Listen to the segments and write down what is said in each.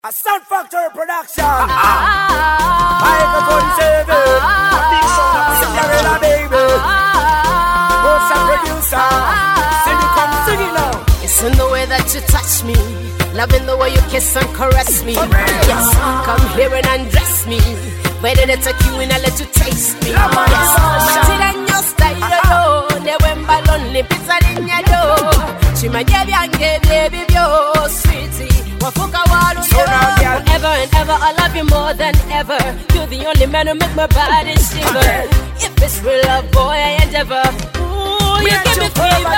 A Sound Factory production. Microphone 7. Cinderella baby. What's a producer? Sing it, come sing it now. It's in the way that you touch me, loving the way you kiss and caress me. Yes, come here and undress me. Where did I take you and I let you taste me? Yes, shit on your style alone. They went by lonely pizza in your door. She might give you and give baby yo, sweetie. Forever and ever, I love you more than ever. You're the only man who make my body shiver. If it's real love, boy, I endeavor. Ooh, you give me fever.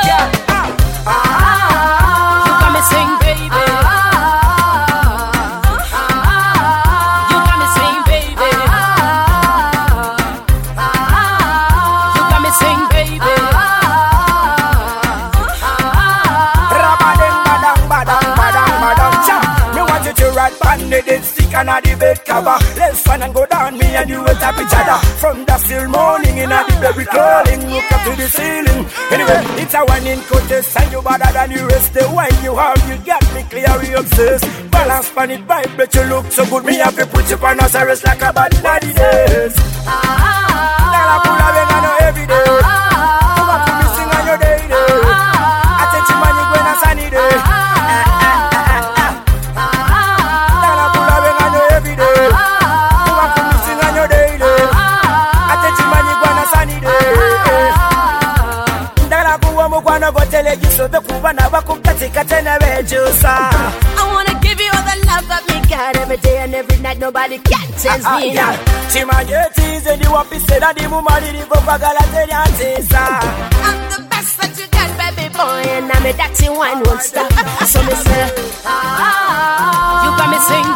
You got me sing, baby. You got me sing, baby. You got me sing, baby. Banded stick and the bed cover. Let's fun and go down, me and you will tap each other. From the still morning in the baby crawling, look up to the ceiling. Anyway, it's a one in contest and you better than the rest. The wine you have, you got me clearly obsessed. Balance pan it vibrate, you look so good. Me have to put you on a service like a body daddy days. Now I pull a ring on every day. You want to be sing on your day day. I take you man, you go on a sunny day. I wanna give you all the love that me got every day and every night. Nobody can change me. I'm the best that you got, baby boy, and I'm a dirty one won't stop. So me say, you got me sing.